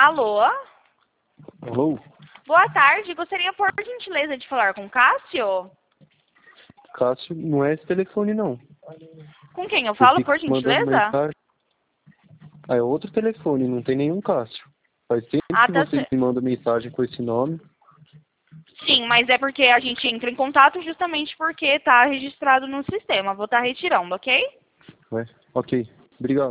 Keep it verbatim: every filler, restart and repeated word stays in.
Alô? Alô? Boa tarde, gostaria por gentileza de falar com Cássio? Cássio, não é esse telefone, não. Com quem eu Você falo, fica por mandando gentileza? mensagem. Ah, é outro telefone, não tem nenhum Cássio. Faz tempo Ah, que tá você certo. me manda mensagem com esse nome. Sim, mas é porque a gente entra em contato justamente porque tá registrado no sistema. Vou estar retirando, ok? Ué, ok, obrigado.